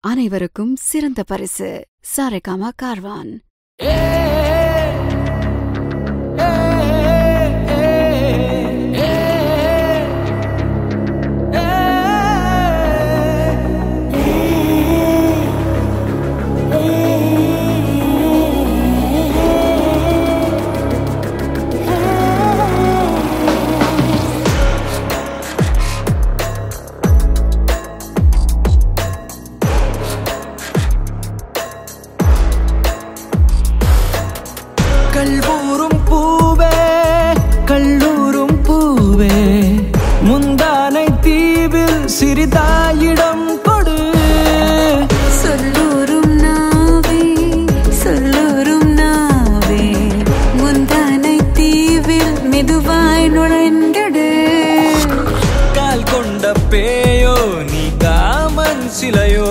அனைவருக்கும் சிறந்த பரிசு சாரேகாமா கார்வான். கல்லூரும் பூவே கல்லூரும் பூவே முந்தானை தீவில் சிறிதாயிடம் கொடு. சொல்லூரும் நாவே சொல்லூரும் நாவே முந்தானை தீவில் மெதுவாய் நுழைந்திடு. கால் கொண்ட பேயோ நீ காமன் சிலையோ,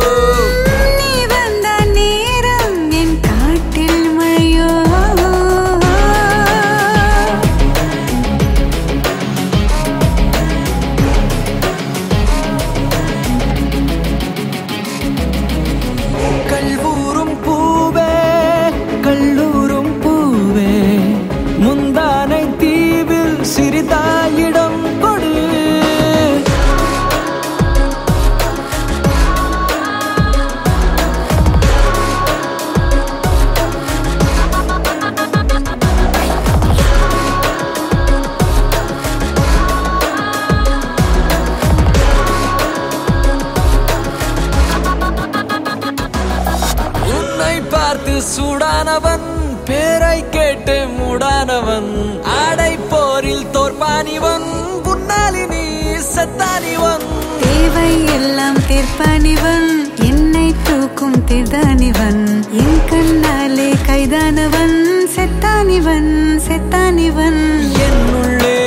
கல்லூரும் பூவே கல்லூரும் பூவே முந்தானை தீவில் சிறிதாயிடம் கொடு. பார்த்து சூடானவன் பேரை கேட்டு மூடானவன், ஆடை போரில் தோற்பானிவன் புன்னாலினி செத்தானிவன். தேவை எல்லாம் தீர்ப்பானிவன் என்னை தூக்கும் தீர்தானிவன், என் கண்ணாலே கைதானவன் செத்தானிவன் செத்தானிவன். என்னுள்ளே